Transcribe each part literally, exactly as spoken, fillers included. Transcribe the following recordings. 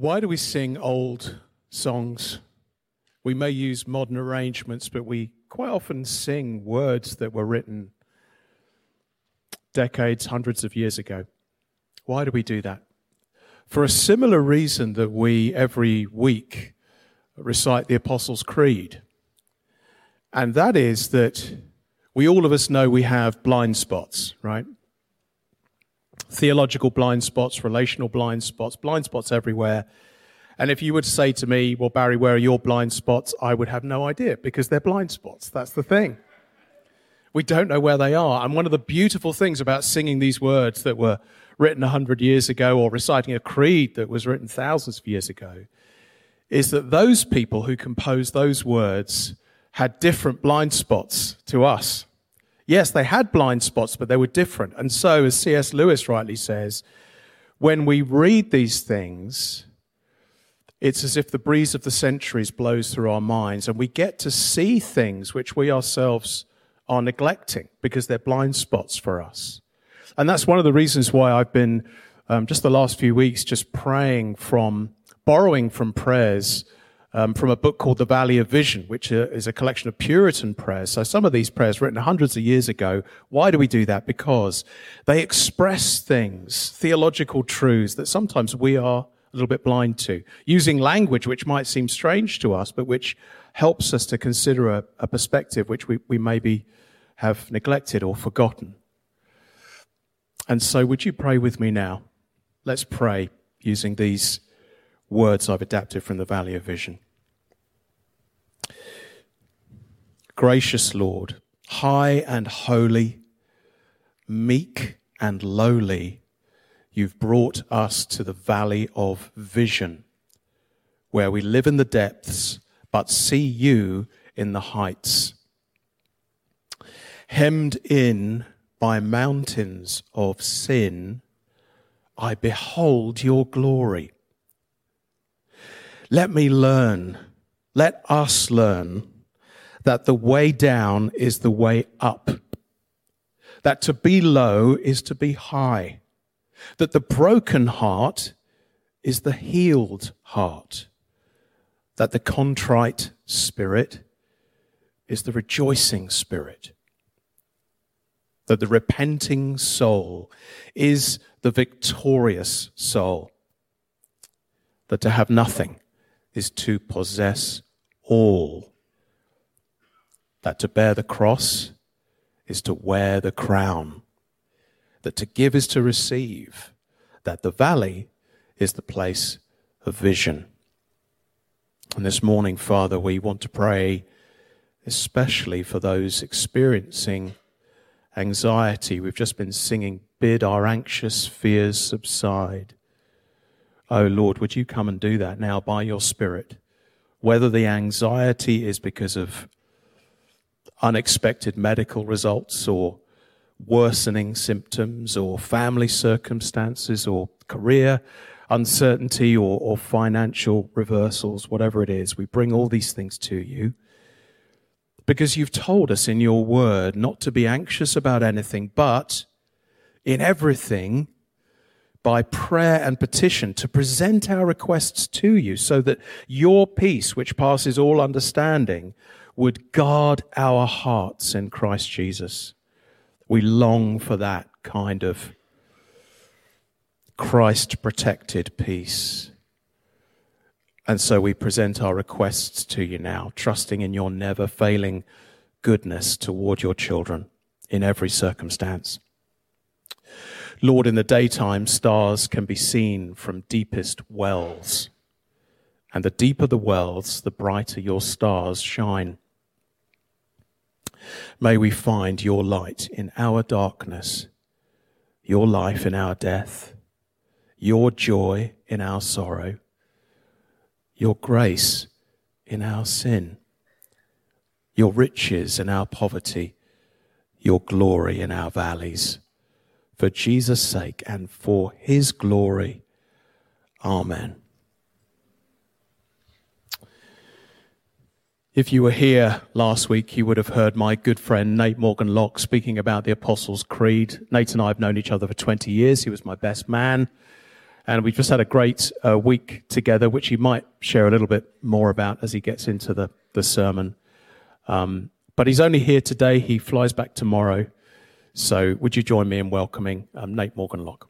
Why do we sing old songs? We may use modern arrangements, but we quite often sing words that were written decades, hundreds of years ago. Why do we do that? For a similar reason that we every week recite the Apostles' Creed. And that is that we all of us know we have blind spots, right? Theological blind spots, relational blind spots, blind spots everywhere. And if you would say to me, well, Barry, where are your blind spots? I would have no idea, because they're blind spots. That's the thing. We don't know where they are. And one of the beautiful things about singing these words that were written a hundred years ago, or reciting a creed that was written thousands of years ago, is that those people who composed those words had different blind spots to us. Yes, they had blind spots, but they were different. And so, as C S Lewis rightly says, when we read these things, it's as if the breeze of the centuries blows through our minds, and we get to see things which we ourselves are neglecting because they're blind spots for us. And that's one of the reasons why I've been, um, just the last few weeks, just praying from, borrowing from prayers um, from a book called The Valley of Vision, which is a collection of Puritan prayers. So some of these prayers written hundreds of years ago. Why do we do that? Because they express things, theological truths that sometimes we are a little bit blind to, using language which might seem strange to us, but which helps us to consider a, a perspective which we, we maybe have neglected or forgotten. And so would you pray with me now? Let's pray using these words I've adapted from the Valley of Vision. Gracious Lord, high and holy, meek and lowly, you've brought us to the Valley of Vision, where we live in the depths, but see you in the heights. Hemmed in by mountains of sin, I behold your glory. Let me learn, let us learn that the way down is the way up, that to be low is to be high, that the broken heart is the healed heart, that the contrite spirit is the rejoicing spirit, that the repenting soul is the victorious soul, that to have nothing is to possess all, that to bear the cross is to wear the crown, that to give is to receive, that the valley is the place of vision. And this morning, Father, we want to pray especially for those experiencing anxiety. We've just been singing, bid our anxious fears subside. Oh Lord, would you come and do that now by your Spirit? Whether the anxiety is because of unexpected medical results or worsening symptoms or family circumstances or career uncertainty or, or financial reversals, whatever it is, we bring all these things to you because you've told us in your word not to be anxious about anything, but in everything, by prayer and petition, to present our requests to you so that your peace, which passes all understanding, would guard our hearts in Christ Jesus. We long for that kind of Christ-protected peace. And so we present our requests to you now, trusting in your never-failing goodness toward your children in every circumstance. Lord, in the daytime, stars can be seen from deepest wells. And the deeper the wells, the brighter your stars shine. May we find your light in our darkness, your life in our death, your joy in our sorrow, your grace in our sin, your riches in our poverty, your glory in our valleys. For Jesus' sake and for his glory. Amen. If you were here last week, you would have heard my good friend Nate Morgan-Locke speaking about the Apostles' Creed. Nate and I have known each other for twenty years. He was my best man. And we've just had a great uh, week together, which he might share a little bit more about as he gets into the, the sermon. Um, but he's only here today. He flies back tomorrow. So would you join me in welcoming um, Nate Morganlock?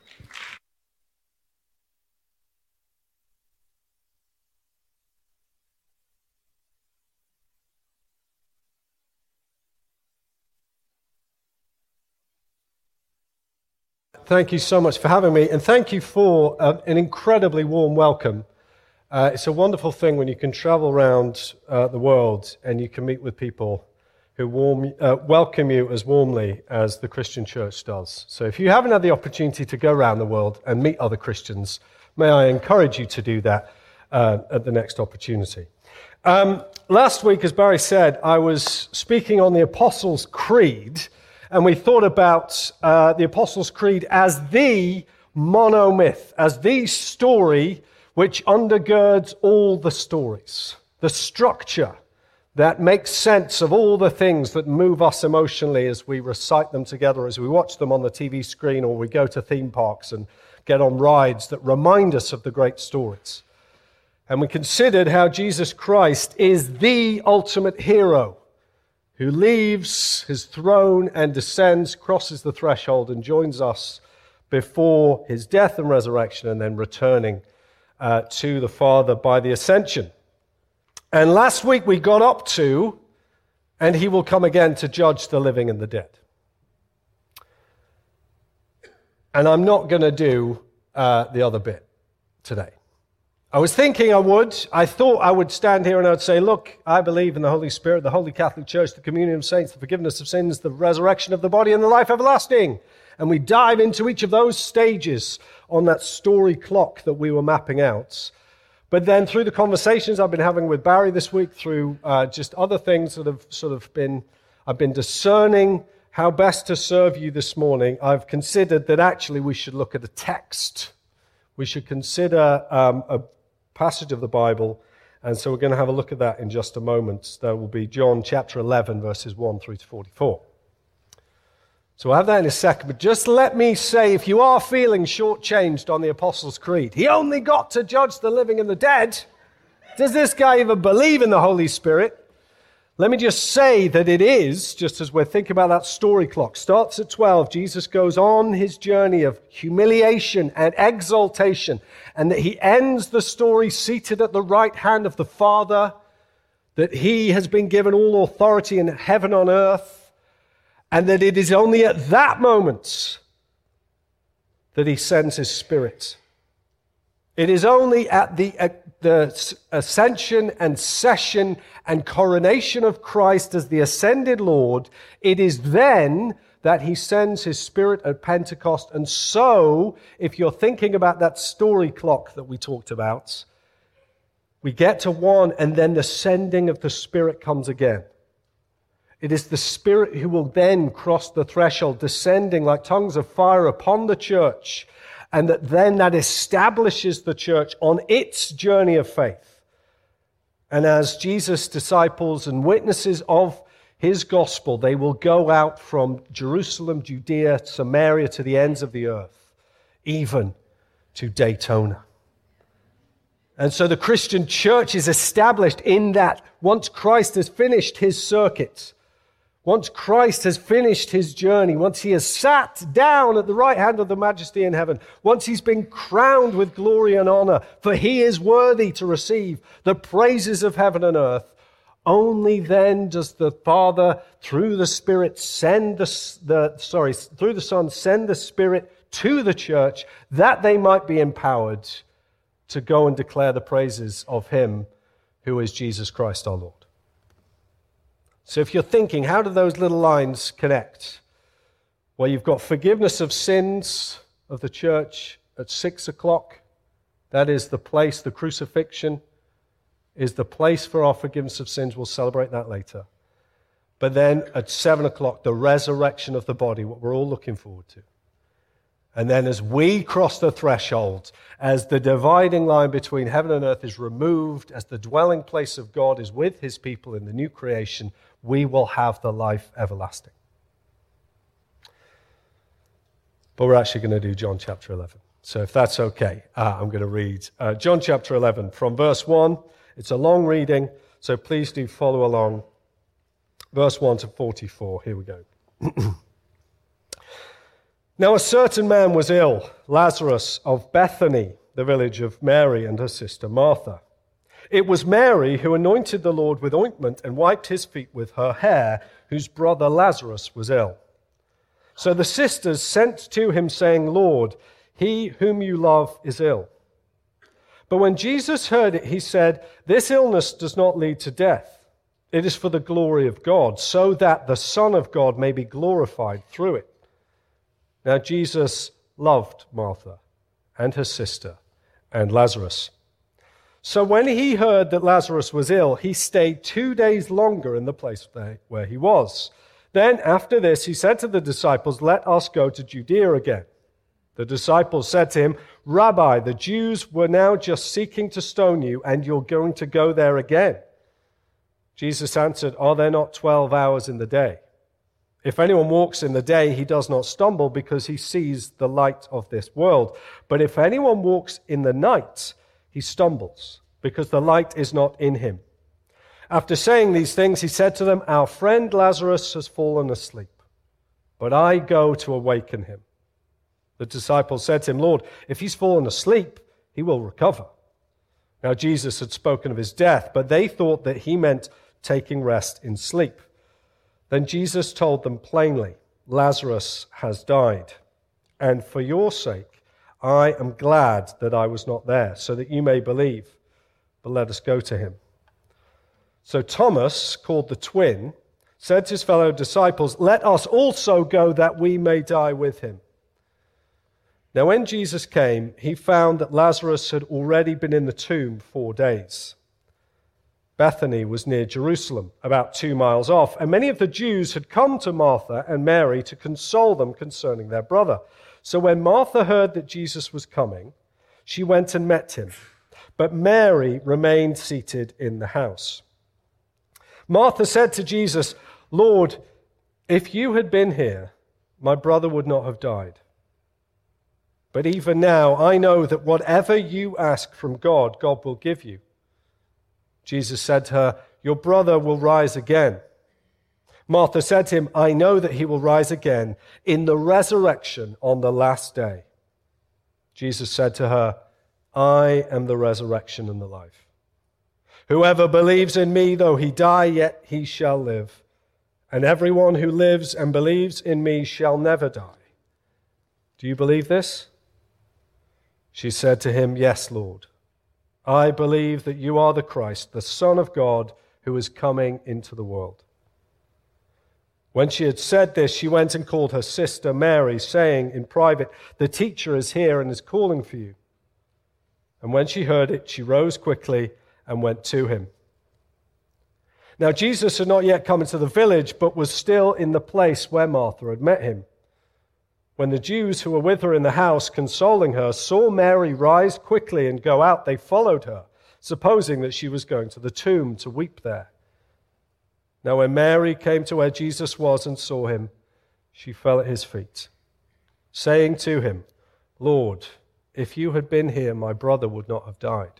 Thank you so much for having me, and thank you for uh, an incredibly warm welcome. Uh, it's a wonderful thing when you can travel around uh, the world and you can meet with people who warm, uh, welcome you as warmly as the Christian church does. So if you haven't had the opportunity to go around the world and meet other Christians, may I encourage you to do that uh, at the next opportunity. Um, last week, as Barry said, I was speaking on the Apostles' Creed, and we thought about uh, the Apostles' Creed as the monomyth, as the story which undergirds all the stories, the structure that makes sense of all the things that move us emotionally as we recite them together, as we watch them on the T V screen, or we go to theme parks and get on rides that remind us of the great stories. And we considered how Jesus Christ is the ultimate hero, who leaves his throne and descends, crosses the threshold, and joins us before his death and resurrection, and then returning uh, to the Father by the ascension. And last week we got up to, and he will come again to judge the living and the dead. And I'm not going to do uh, the other bit today. I was thinking I would. I thought I would stand here and I would say, look, I believe in the Holy Spirit, the Holy Catholic Church, the communion of saints, the forgiveness of sins, the resurrection of the body, and the life everlasting. And we dive into each of those stages on that story clock that we were mapping out. But then through the conversations I've been having with Barry this week, through uh, just other things that have sort of been, I've been discerning how best to serve you this morning, I've considered that actually we should look at a text. We should consider um, a passage of the Bible, and so we're going to have a look at that in just a moment. That will be John chapter eleven, verses one through to forty-four. So we'll have that in a second, but just let me say, if you are feeling shortchanged on the Apostles' Creed, he only got to judge the living and the dead. Does this guy even believe in the Holy Spirit? Let me just say that it is, just as we're thinking about that story clock, starts at twelve. Jesus goes on his journey of humiliation and exaltation, and that he ends the story seated at the right hand of the Father, that he has been given all authority in heaven and on earth, and that it is only at that moment that he sends his Spirit. It is only at the, at the ascension and session and coronation of Christ as the ascended Lord, it is then that he sends his Spirit at Pentecost. And so, if you're thinking about that story clock that we talked about, we get to one and then the sending of the Spirit comes again. It is the Spirit who will then cross the threshold, descending like tongues of fire upon the church, and that then that establishes the church on its journey of faith. And as Jesus' disciples and witnesses of his gospel, they will go out from Jerusalem, Judea, Samaria, to the ends of the earth, even to Daytona. And so the Christian church is established in that once Christ has finished his circuit, once Christ has finished his journey, once he has sat down at the right hand of the Majesty in heaven, once he's been crowned with glory and honor, for he is worthy to receive the praises of heaven and earth, only then does the Father, through the Spirit, send the, the sorry, through the Son, send the Spirit to the church, that they might be empowered to go and declare the praises of him who is Jesus Christ our Lord. So if you're thinking, how do those little lines connect? Well, you've got forgiveness of sins of the church at six o'clock. That is the place, the crucifixion is the place for our forgiveness of sins. We'll celebrate that later. But then at seven o'clock, the resurrection of the body, what we're all looking forward to. And then as we cross the threshold, as the dividing line between heaven and earth is removed, as the dwelling place of God is with his people in the new creation, we will have the life everlasting. But we're actually going to do John chapter eleven. So if that's okay, uh, I'm going to read uh, John chapter eleven from verse one. It's a long reading, so please do follow along. Verse one to forty-four. Here we go. Now a certain man was ill, Lazarus of Bethany, the village of Mary and her sister Martha. It was Mary who anointed the Lord with ointment and wiped his feet with her hair, whose brother Lazarus was ill. So the sisters sent to him, saying, Lord, he whom you love is ill. But when Jesus heard it, he said, this illness does not lead to death. It is for the glory of God, so that the Son of God may be glorified through it. Now Jesus loved Martha and her sister and Lazarus. So when he heard that Lazarus was ill, he stayed two days longer in the place where he was. Then after this, he said to the disciples, let us go to Judea again. The disciples said to him, Rabbi, the Jews were now just seeking to stone you, and you're going to go there again. Jesus answered, are there not twelve hours in the day? If anyone walks in the day, he does not stumble because he sees the light of this world. But if anyone walks in the night, he stumbles because the light is not in him. After saying these things, he said to them, our friend Lazarus has fallen asleep, but I go to awaken him. The disciples said to him, Lord, if he's fallen asleep, he will recover. Now Jesus had spoken of his death, but they thought that he meant taking rest in sleep. Then Jesus told them plainly, Lazarus has died, and for your sake I am glad that I was not there, so that you may believe. But let us go to him. So Thomas, called the twin, said to his fellow disciples, let us also go that we may die with him. Now when Jesus came, he found that Lazarus had already been in the tomb four days. Bethany was near Jerusalem, about two miles off, and many of the Jews had come to Martha and Mary to console them concerning their brother. So when Martha heard that Jesus was coming, she went and met him, but Mary remained seated in the house. Martha said to Jesus, Lord, if you had been here, my brother would not have died. But even now I know that whatever you ask from God, God will give you. Jesus said to her, your brother will rise again. Martha said to him, I know that he will rise again in the resurrection on the last day. Jesus said to her, I am the resurrection and the life. Whoever believes in me, though he die, yet he shall live. And everyone who lives and believes in me shall never die. Do you believe this? She said to him, yes, Lord. I believe that you are the Christ, the Son of God, who is coming into the world. When she had said this, she went and called her sister Mary, saying in private, the teacher is here and is calling for you. And when she heard it, she rose quickly and went to him. Now Jesus had not yet come into the village, but was still in the place where Martha had met him. When the Jews who were with her in the house, consoling her, saw Mary rise quickly and go out, they followed her, supposing that she was going to the tomb to weep there. Now when Mary came to where Jesus was and saw him, she fell at his feet, saying to him, Lord, if you had been here, my brother would not have died.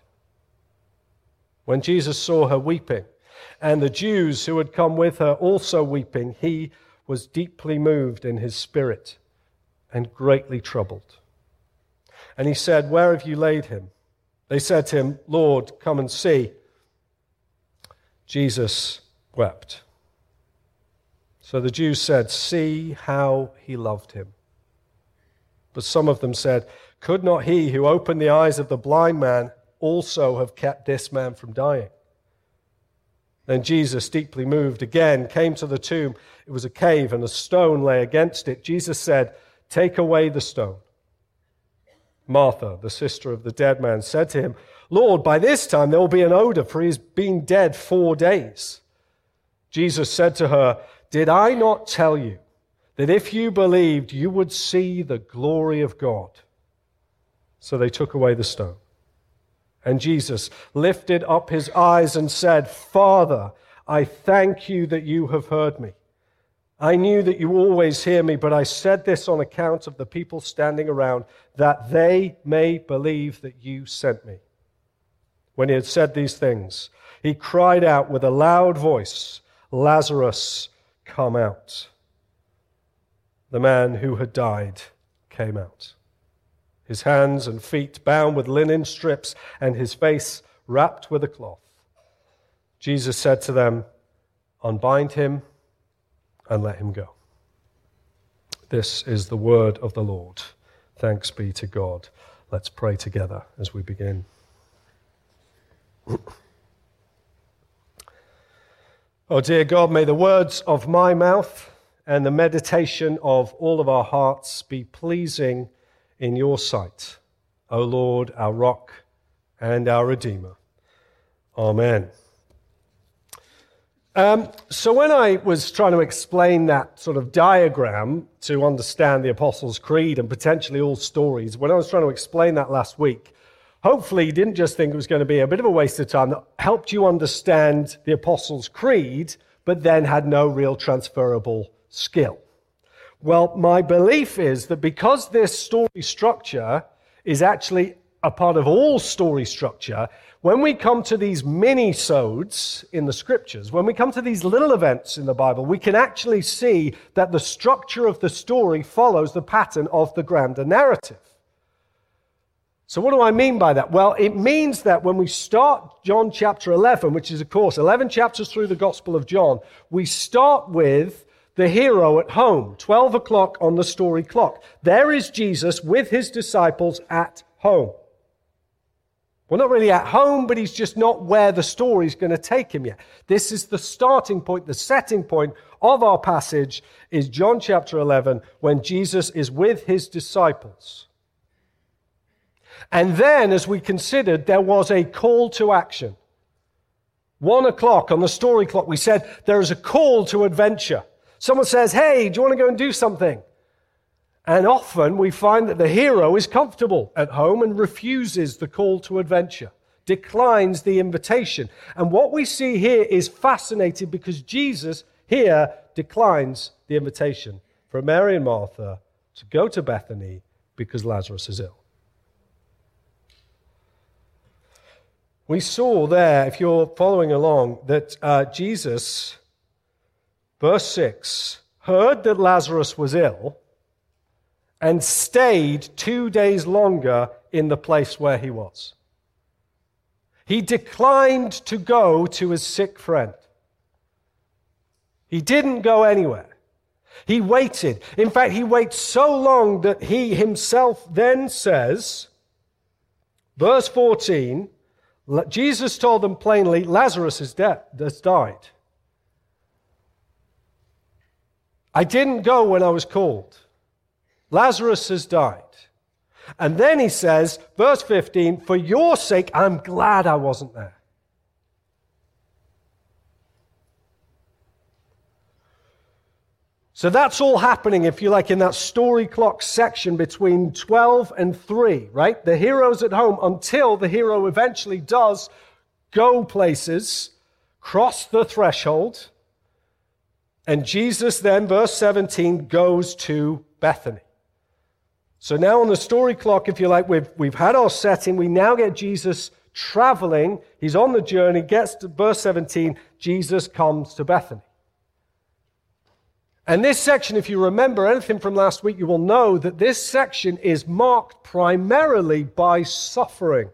When Jesus saw her weeping, and the Jews who had come with her also weeping, he was deeply moved in his spirit and greatly troubled. And he said, where have you laid him? They said to him, Lord, come and see. Jesus wept. So the Jews said, see how he loved him. But some of them said, could not he who opened the eyes of the blind man also have kept this man from dying? Then Jesus, deeply moved again, came to the tomb. It was a cave, and a stone lay against it. Jesus said, take away the stone. Martha, the sister of the dead man, said to him, Lord, by this time there will be an odor, for he has been dead four days. Jesus said to her, did I not tell you that if you believed, you would see the glory of God? So they took away the stone. And Jesus lifted up his eyes and said, Father, I thank you that you have heard me. I knew that you always hear me, but I said this on account of the people standing around, that they may believe that you sent me." When he had said these things, he cried out with a loud voice, "Lazarus, come out." The man who had died came out, his hands and feet bound with linen strips and his face wrapped with a cloth. Jesus said to them, "Unbind him and let him go." This is the word of the Lord. Thanks be to God. Let's pray together as we begin. Oh dear God, may the words of my mouth and the meditation of all of our hearts be pleasing in your sight, O Lord, our rock and our Redeemer. Amen. Um, so when I was trying to explain that sort of diagram to understand the Apostles' Creed and potentially all stories, when I was trying to explain that last week, hopefully you didn't just think it was going to be a bit of a waste of time, that helped you understand the Apostles' Creed, but then had no real transferable skill. Well, my belief is that because this story structure is actually a part of all story structure, when we come to these mini-sodes in the scriptures, when we come to these little events in the Bible, we can actually see that the structure of the story follows the pattern of the grander narrative. So what do I mean by that? Well, it means that when we start John chapter eleven, which is, of course, eleven chapters through the Gospel of John, we start with the hero at home, twelve o'clock on the story clock. There is Jesus with his disciples at home. Well, not really at home, but he's just not where the story's going to take him yet. This is the starting point, the setting point of our passage is John chapter eleven, when Jesus is with his disciples. And then, as we considered, there was a call to action. One o'clock on the story clock, we said there is a call to adventure. Someone says, "Hey, do you want to go and do something?" And often we find that the hero is comfortable at home and refuses the call to adventure, declines the invitation. And what we see here is fascinating because Jesus here declines the invitation for Mary and Martha to go to Bethany because Lazarus is ill. We saw there, if you're following along, that uh, Jesus, verse six, heard that Lazarus was ill and stayed two days longer in the place where he was. He declined to go to his sick friend. He didn't go anywhere. He waited. In fact, he waits so long that he himself then says, verse fourteen, Jesus told them plainly, Lazarus is dead, has died. I didn't go when I was called. Lazarus has died. And then he says, verse fifteen, for your sake, I'm glad I wasn't there. So that's all happening, if you like, in that story clock section between twelve and three, right? The hero's at home until the hero eventually does go places, cross the threshold, and Jesus then, verse seventeen, goes to Bethany. So now on the story clock, if you like, we've, we've had our setting. We now get Jesus traveling. He's on the journey, gets to verse seventeen. Jesus comes to Bethany. And this section, if you remember anything from last week, you will know that this section is marked primarily by suffering.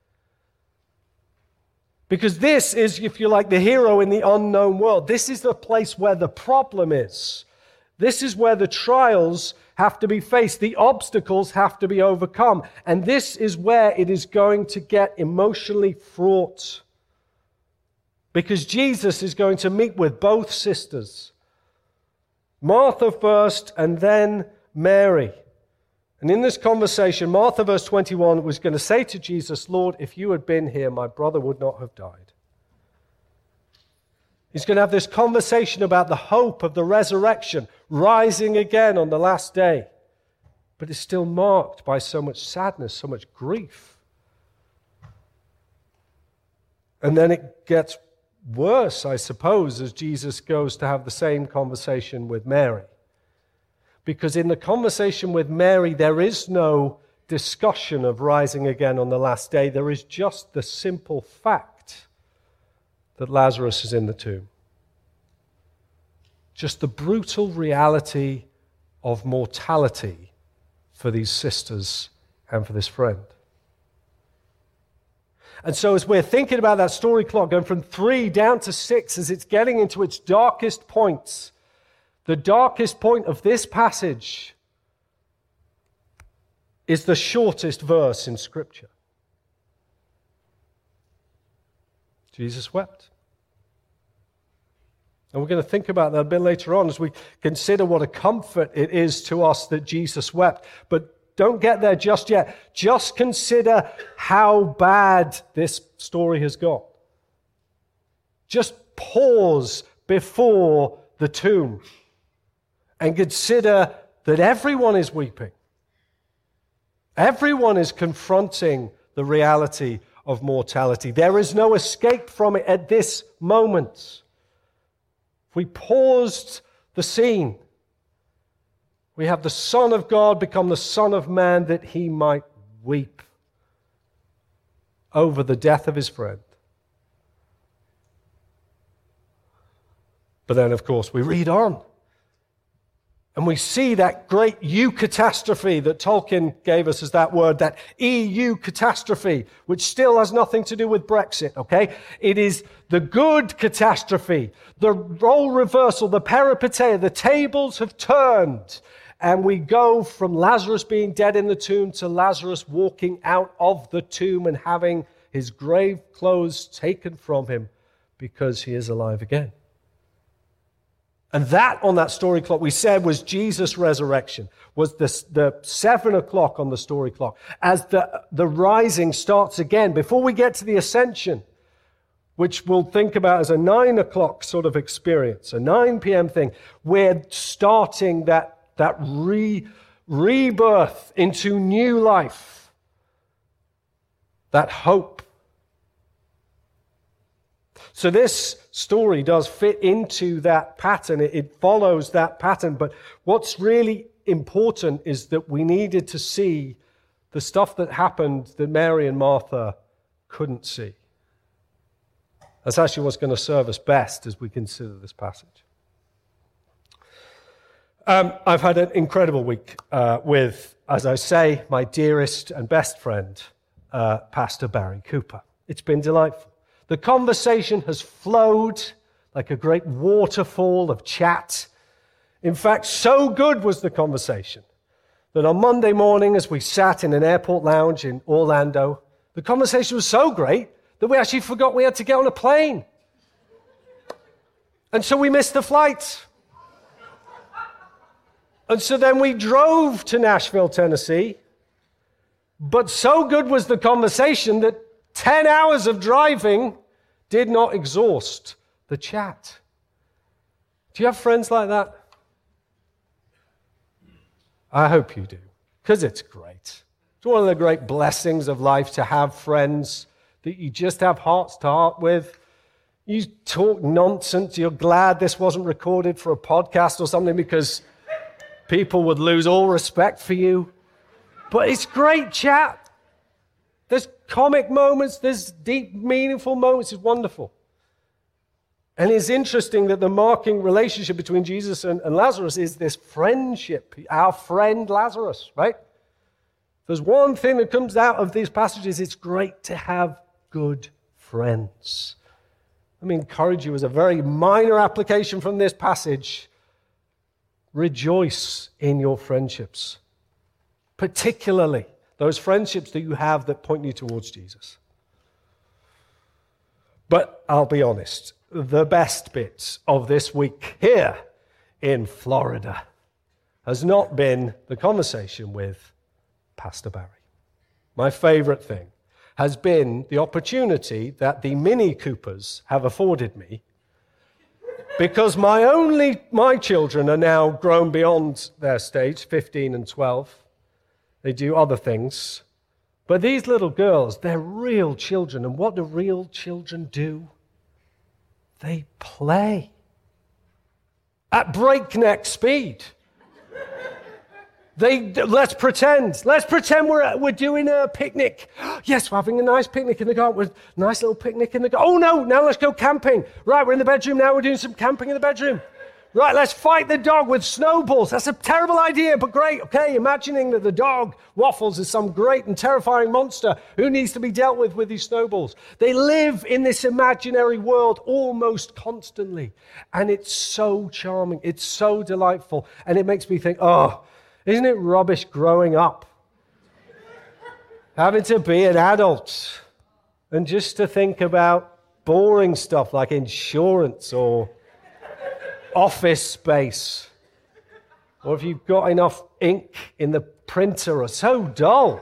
Because this is, if you like, the hero in the unknown world. This is the place where the problem is. This is where the trials have to be faced. The obstacles have to be overcome. And this is where it is going to get emotionally fraught. Because Jesus is going to meet with both sisters. Martha first and then Mary. And in this conversation, Martha, verse twenty-one, was going to say to Jesus, Lord, if you had been here, my brother would not have died. He's going to have this conversation about the hope of the resurrection, rising again on the last day. But it's still marked by so much sadness, so much grief. And then it gets worse, I suppose, as Jesus goes to have the same conversation with Mary. Because in the conversation with Mary, there is no discussion of rising again on the last day. There is just the simple fact that Lazarus is in the tomb. Just the brutal reality of mortality for these sisters and for this friend. And so as we're thinking about that story clock going from three down to six, as it's getting into its darkest points, the darkest point of this passage is the shortest verse in Scripture. Jesus wept. And we're going to think about that a bit later on as we consider what a comfort it is to us that Jesus wept. But don't get there just yet. Just consider how bad this story has got. Just pause before the tomb and consider that everyone is weeping. Everyone is confronting the reality of mortality. There is no escape from it at this moment. If we paused the scene, we have the Son of God become the Son of Man that he might weep over the death of his friend. But then, of course, we read on. And we see that great eucatastrophe that Tolkien gave us as that word, that E U catastrophe, which still has nothing to do with Brexit, okay? It is the good catastrophe, the role reversal, the peripeteia, the tables have turned. And we go from Lazarus being dead in the tomb to Lazarus walking out of the tomb and having his grave clothes taken from him because he is alive again. And that, on that story clock, we said was Jesus' resurrection, was the, the seven o'clock on the story clock. As the, the rising starts again, before we get to the ascension, which we'll think about as a nine o'clock sort of experience, a nine p.m. thing, we're starting that, that re, rebirth into new life, that hope. So this story does fit into that pattern. It, it follows that pattern. But what's really important is that we needed to see the stuff that happened that Mary and Martha couldn't see. That's actually what's going to serve us best as we consider this passage. Um, I've had an incredible week uh, with, as I say, my dearest and best friend, uh, Pastor Barry Cooper. It's been delightful. The conversation has flowed like a great waterfall of chat. In fact, so good was the conversation that on Monday morning, as we sat in an airport lounge in Orlando, the conversation was so great that we actually forgot we had to get on a plane. And so we missed the flight. And so then we drove to Nashville, Tennessee. But so good was the conversation that ten hours of driving did not exhaust the chat. Do you have friends like that? I hope you do, because it's great. It's one of the great blessings of life to have friends that you just have hearts to heart with. You talk nonsense. You're glad this wasn't recorded for a podcast or something because people would lose all respect for you. But it's great chat. There's comic moments, there's deep, meaningful moments. It's wonderful. And it's interesting that the marking relationship between Jesus and, and Lazarus is this friendship, our friend Lazarus, right? There's one thing that comes out of these passages, it's great to have good friends. Let me encourage you as a very minor application from this passage, rejoice in your friendships, particularly those friendships that you have that point you towards Jesus. But I'll be honest, the best bits of this week here in Florida has not been the conversation with Pastor Barry. My favorite thing has been the opportunity that the Mini Coopers have afforded me, because my only, my children are now grown beyond their stage, fifteen and twelve. They do other things. But these little girls, they're real children. And what do real children do? They play at breakneck speed. They, let's pretend. Let's pretend we're, we're doing a picnic. Yes, we're having a nice picnic in the garden. With nice little picnic in the garden. Oh, no, now let's go camping. Right, we're in the bedroom now. We're doing some camping in the bedroom. Right, let's fight the dog with snowballs. That's a terrible idea, but great. Okay, imagining that the dog, Waffles, is some great and terrifying monster who needs to be dealt with with these snowballs. They live in this imaginary world almost constantly. And it's so charming. It's so delightful. And it makes me think, oh, isn't it rubbish growing up? Having to be an adult and just to think about boring stuff like insurance or office space, or if you've got enough ink in the printer, are so dull.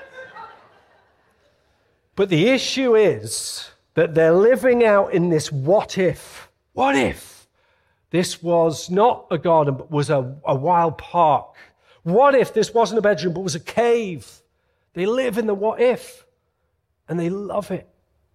But the issue is that they're living out in this what if. What if this was not a garden, but was a, a wild park? What if this wasn't a bedroom, but was a cave? They live in the what if, and they love it.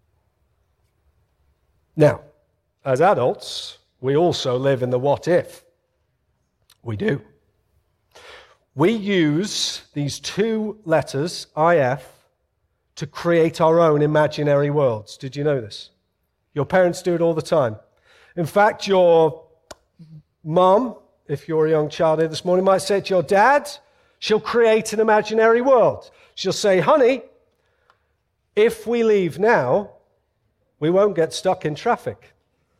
Now, as adults, we also live in the what if. We do. We use these two letters, I F, to create our own imaginary worlds. Did you know this? Your parents do it all the time. In fact, your mum, if you're a young child here this morning, might say to your dad, she'll create an imaginary world. She'll say, honey, if we leave now, we won't get stuck in traffic.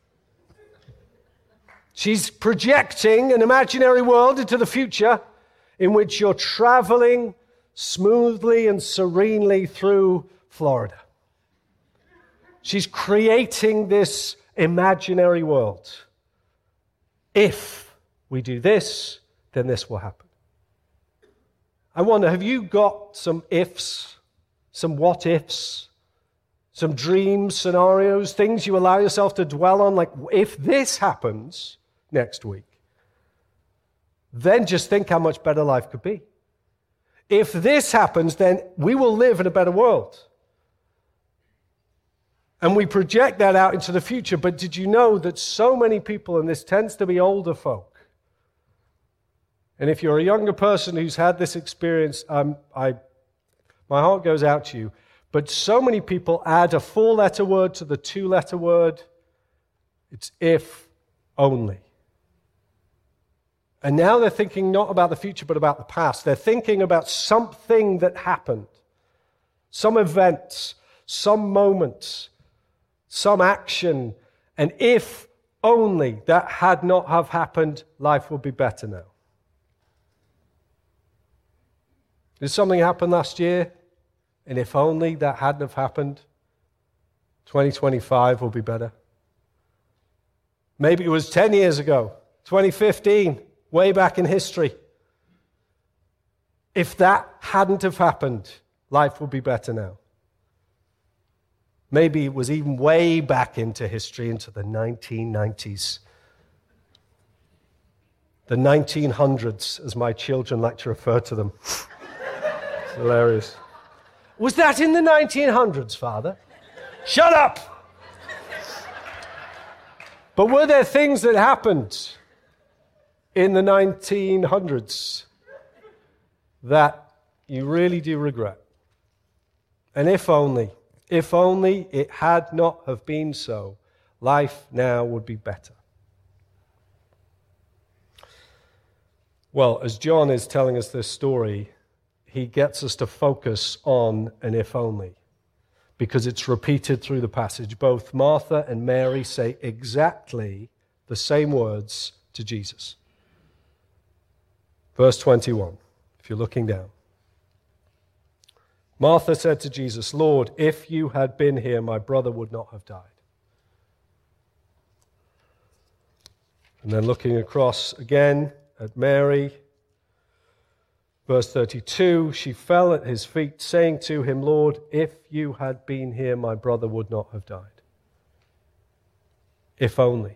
She's projecting an imaginary world into the future in which you're traveling smoothly and serenely through Florida. She's creating this imaginary world. If we do this, then this will happen. I wonder, have you got some ifs, some what ifs, some dreams, scenarios, things you allow yourself to dwell on, like if this happens next week, then just think how much better life could be. If this happens, then we will live in a better world. And we project that out into the future. But did you know that so many people, and this tends to be older folk, and if you're a younger person who's had this experience, um, I, my heart goes out to you, but so many people add a four-letter word to the two-letter word. It's if only. And now they're thinking not about the future, but about the past. They're thinking about something that happened, some event, some moment, some action. And if only that had not have happened, life would be better now. Did something happen last year? And if only that hadn't have happened, twenty twenty-five will be better. Maybe it was ten years ago, twenty fifteen. Way back in history. If that hadn't have happened, life would be better now. Maybe it was even way back into history, into the nineteen nineties. The nineteen hundreds, as my children like to refer to them. It's hilarious. Was that in the nineteen hundreds, Father? Shut up! But were there things that happened in the nineteen hundreds that you really do regret? And if only, if only it had not have been so, life now would be better. Well, as John is telling us this story, he gets us to focus on an if only, because it's repeated through the passage. Both Martha and Mary say exactly the same words to Jesus. Verse twenty-one, if you're looking down. Martha said to Jesus, Lord, if you had been here, my brother would not have died. And then looking across again at Mary, verse thirty-two, she fell at his feet, saying to him, Lord, if you had been here, my brother would not have died. If only.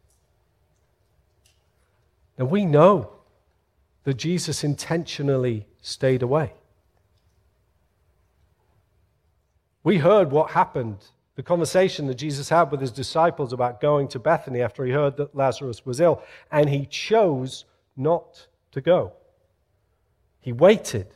Now we know that Jesus intentionally stayed away. We heard what happened The conversation that Jesus had with his disciples about going to Bethany after he heard that Lazarus was ill, and he chose not to go. He waited.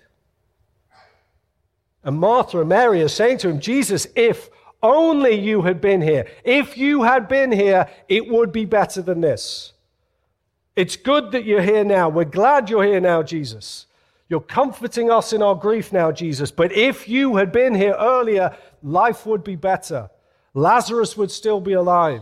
And Martha and Mary are saying to him, Jesus, if only you had been here. If you had been here, it would be better than this. It's good that you're here now. We're glad you're here now, Jesus. You're comforting us in our grief now, Jesus. But if you had been here earlier, life would be better. Lazarus would still be alive.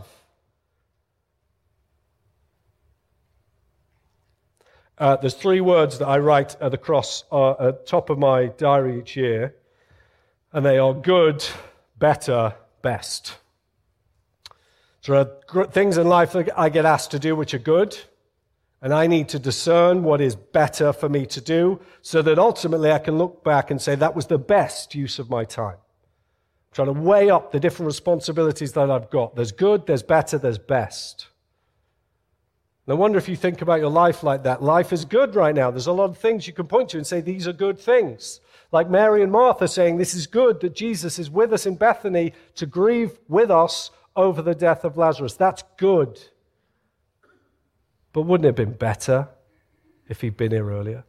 Uh, there's three words that I write at the cross uh, at the top of my diary each year, and they are good, better, best. So there are things in life that I get asked to do which are good, and I need to discern what is better for me to do so that ultimately I can look back and say that was the best use of my time. I'm trying to weigh up the different responsibilities that I've got. There's good, there's better, there's best. And I wonder if you think about your life like that. Life is good right now. There's a lot of things you can point to and say, these are good things. Like Mary and Martha saying, this is good that Jesus is with us in Bethany to grieve with us over the death of Lazarus. That's good. But wouldn't it have been better if he'd been here earlier?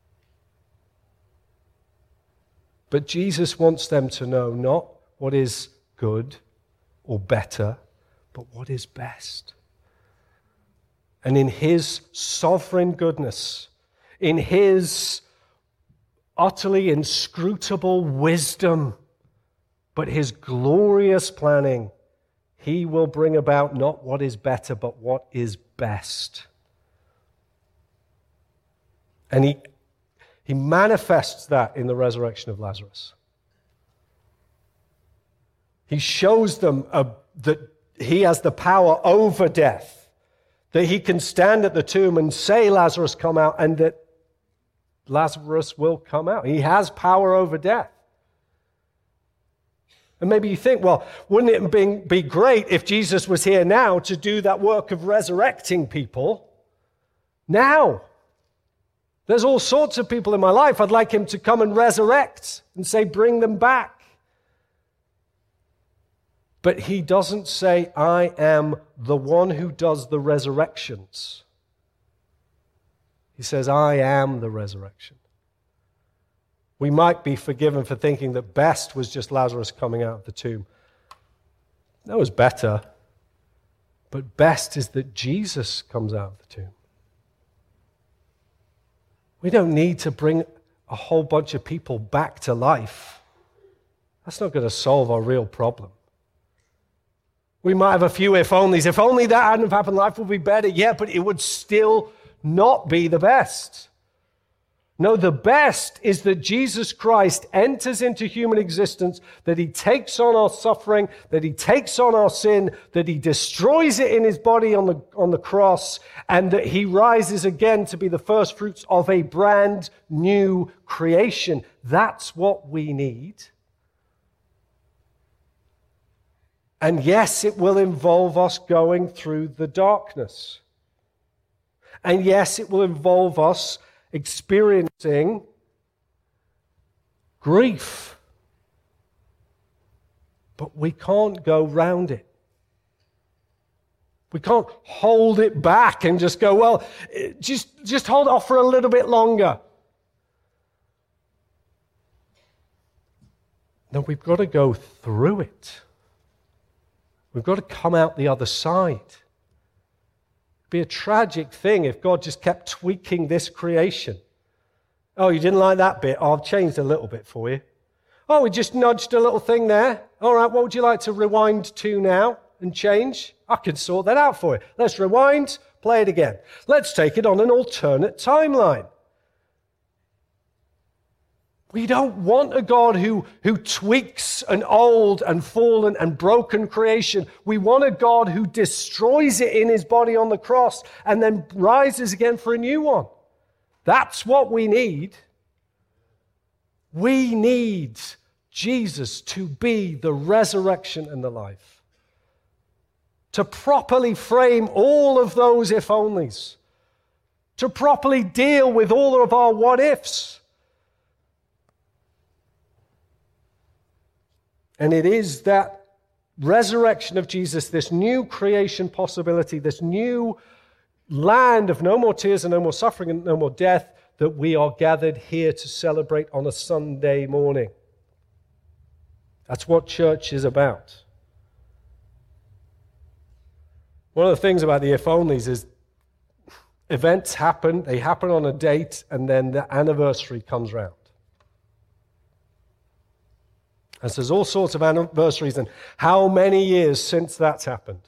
But Jesus wants them to know not what is good or better, but what is best. And in his sovereign goodness, in his utterly inscrutable wisdom, but his glorious planning, he will bring about not what is better, but what is best. And he, he manifests that in the resurrection of Lazarus. He shows them a, that he has the power over death, that he can stand at the tomb and say, Lazarus, come out, and that Lazarus will come out. He has power over death. And maybe you think, well, wouldn't it be, be great if Jesus was here now to do that work of resurrecting people? Now. There's all sorts of people in my life I'd like him to come and resurrect and say, bring them back. But he doesn't say, I am the one who does the resurrections. He says, I am the resurrection. We might be forgiven for thinking that best was just Lazarus coming out of the tomb. That was better. But best is that Jesus comes out of the tomb. We don't need to bring a whole bunch of people back to life. That's not going to solve our real problem. We might have a few if-onlys. If only that hadn't happened, life would be better. Yeah, but it would still not be the best. No, the best is that Jesus Christ enters into human existence, that he takes on our suffering, that he takes on our sin, that he destroys it in his body on the, on the cross, and that he rises again to be the first fruits of a brand new creation. That's what we need. And yes, it will involve us going through the darkness. And yes, it will involve us experiencing grief. But we can't go round it. We can't hold it back and just go, well, just, just hold off for a little bit longer. No, we've got to go through it. We've got to come out the other side. It'd be a tragic thing if God just kept tweaking this creation. Oh, you didn't like that bit? Oh, I've changed a little bit for you. Oh, we just nudged a little thing there. All right, what would you like to rewind to now and change? I can sort that out for you. Let's rewind, play it again. Let's take it on an alternate timeline. We don't want a God who, who tweaks an old and fallen and broken creation. We want a God who destroys it in his body on the cross and then rises again for a new one. That's what we need. We need Jesus to be the resurrection and the life. To properly frame all of those if-onlys. To properly deal with all of our what-ifs. And it is that resurrection of Jesus, this new creation possibility, this new land of no more tears and no more suffering and no more death, that we are gathered here to celebrate on a Sunday morning. That's what church is about. One of the things about the if-onlys is events happen, they happen on a date, and then the anniversary comes round. And so there's all sorts of anniversaries and how many years since that's happened.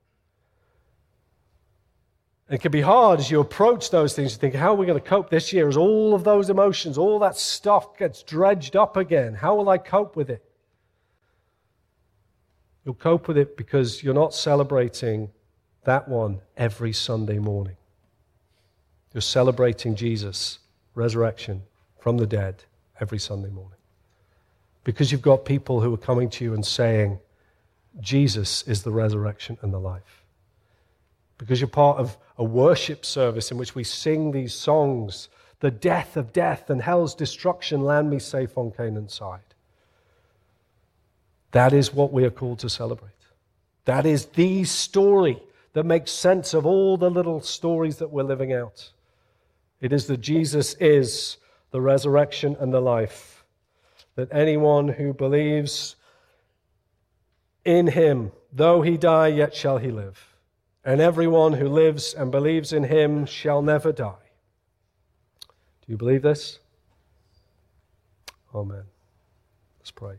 It can be hard as you approach those things to think, how are we going to cope this year as all of those emotions, all that stuff gets dredged up again? How will I cope with it? You'll cope with it because you're not celebrating that one every Sunday morning. You're celebrating Jesus' resurrection from the dead every Sunday morning. Because you've got people who are coming to you and saying, Jesus is the resurrection and the life. Because you're part of a worship service in which we sing these songs, the death of death and hell's destruction, land me safe on Canaan's side. That is what we are called to celebrate. That is the story that makes sense of all the little stories that we're living out. It is that Jesus is the resurrection and the life. That anyone who believes in him, though he die, yet shall he live. And everyone who lives and believes in him shall never die. Do you believe this? Amen. Let's pray.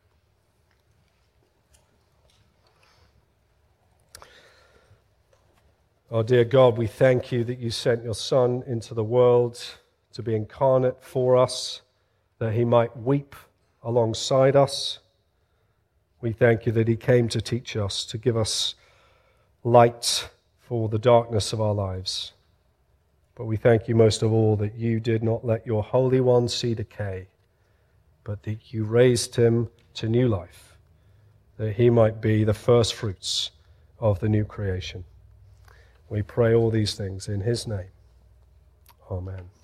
Oh, dear God, we thank you that you sent your Son into the world to be incarnate for us, that he might weep alongside us. We thank you that he came to teach us, to give us light for the darkness of our lives. But we thank you most of all that you did not let your Holy One see decay, but that you raised him to new life, that he might be the first fruits of the new creation. We pray all these things in his name. Amen.